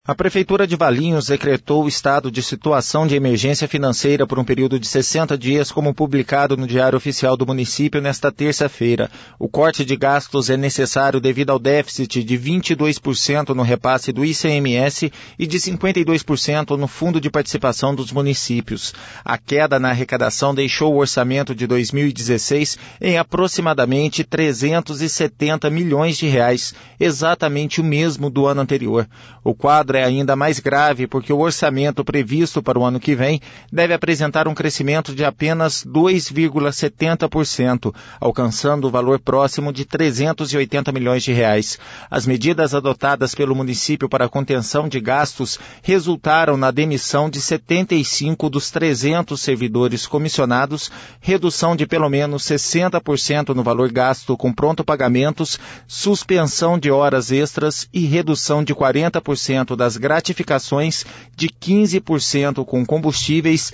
A Prefeitura de Valinhos decretou o estado de situação de emergência financeira por um período de 60 dias, como publicado no Diário Oficial do município nesta terça-feira. O corte de gastos é necessário devido ao déficit de 22% no repasse do ICMS e de 52% no Fundo de Participação dos Municípios. A queda na arrecadação deixou o orçamento de 2016 em aproximadamente 370 milhões de reais, exatamente o mesmo do ano anterior. O quadro é ainda mais grave porque o orçamento previsto para o ano que vem deve apresentar um crescimento de apenas 2,70%, alcançando o valor próximo de 380 milhões de reais. As medidas adotadas pelo município para a contenção de gastos resultaram na demissão de 75 dos 300 servidores comissionados, redução de pelo menos 60% no valor gasto com pronto pagamentos, suspensão de horas extras e redução de 40% das gratificações, de 15% com combustíveis,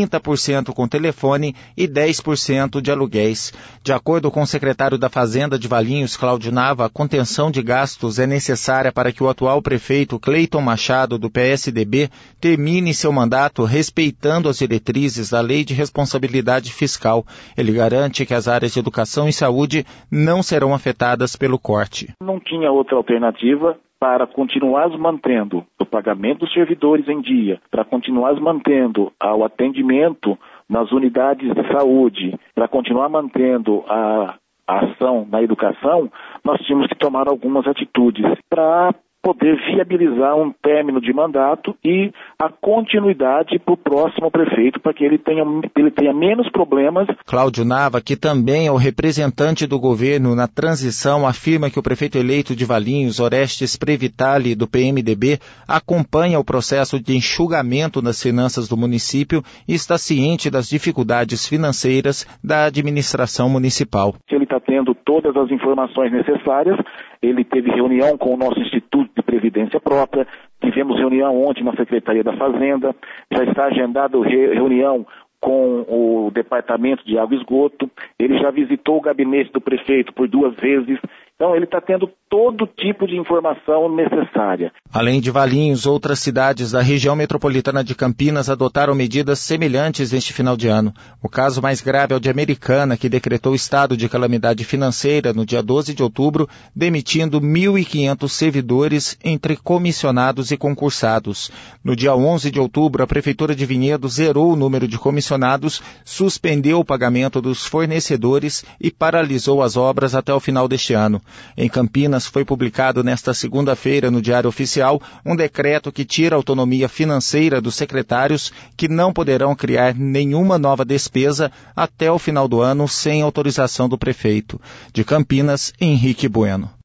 30% com telefone e 10% de aluguéis. De acordo com o secretário da Fazenda de Valinhos, Cláudio Nava, a contenção de gastos é necessária para que o atual prefeito Cleiton Machado, do PSDB, termine seu mandato respeitando as diretrizes da Lei de Responsabilidade Fiscal. Ele garante que as áreas de educação e saúde não serão afetadas pelo corte. Não tinha outra alternativa para continuar mantendo o pagamento dos servidores em dia, para continuar mantendo o atendimento nas unidades de saúde, para continuar mantendo a ação na educação, nós tínhamos que tomar algumas atitudes para poder viabilizar um término de mandato e a continuidade para o próximo prefeito, para que ele tenha menos problemas. Cláudio Nava, que também é o representante do governo na transição, afirma que o prefeito eleito de Valinhos, Orestes Previtali, do PMDB, acompanha o processo de enxugamento das finanças do município e está ciente das dificuldades financeiras da administração municipal. Ele está tendo todas as informações necessárias, ele teve reunião com o nosso Instituto de Previdência Própria, tivemos reunião ontem na Secretaria da Fazenda, já está agendada reunião com o Departamento de Água e Esgoto, ele já visitou o gabinete do prefeito por 2 vezes, então ele está tendo todo tipo de informação necessária. Além de Valinhos, outras cidades da região metropolitana de Campinas adotaram medidas semelhantes neste final de ano. O caso mais grave é o de Americana, que decretou estado de calamidade financeira no dia 12 de outubro, demitindo 1.500 servidores entre comissionados e concursados. No dia 11 de outubro, a Prefeitura de Vinhedo zerou o número de comissionados, suspendeu o pagamento dos fornecedores e paralisou as obras até o final deste ano. Em Campinas, foi publicado nesta segunda-feira no Diário Oficial um decreto que tira a autonomia financeira dos secretários, que não poderão criar nenhuma nova despesa até o final do ano sem autorização do prefeito. De Campinas, Henrique Bueno.